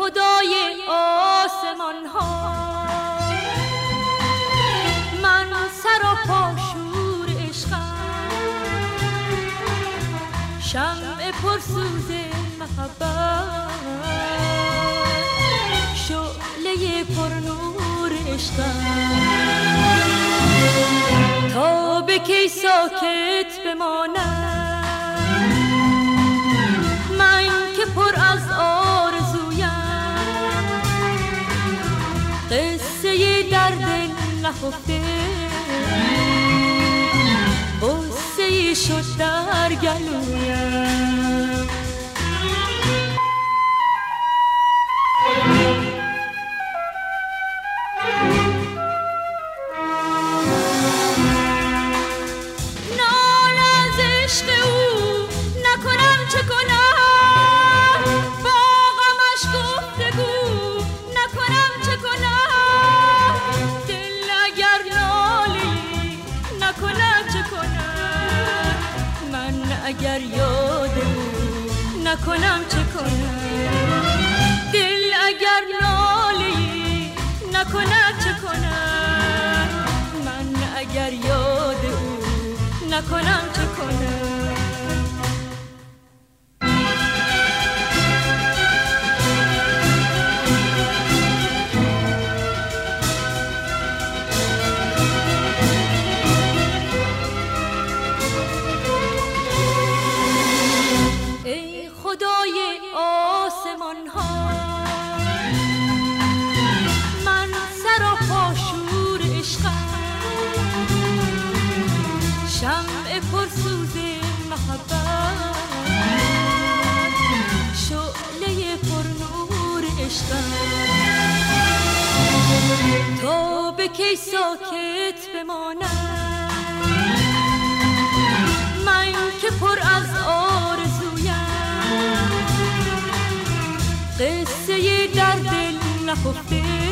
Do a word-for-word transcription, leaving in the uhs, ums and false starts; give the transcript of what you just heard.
خدای آسمان ها، من سراپا شور عشقم، شمع پرسوز محبت، شعله پرنور عشقم. تا به کی ساکت بمانم من که پر از آرزویم، قصه درد نهفته قصه شد در گلویم. اگر یاد نکنم چه کنم، دل اگر نالی نکند چه کنم، من اگر یاد او نکنم چه کنم. خدای آسمان ها، من سراپا شور عشقم، شمع پرسوز محبت، شعله پرنور عشقم. تا به کی ساکت بمانم من که پر از آرزویم، قصه در دل نهفته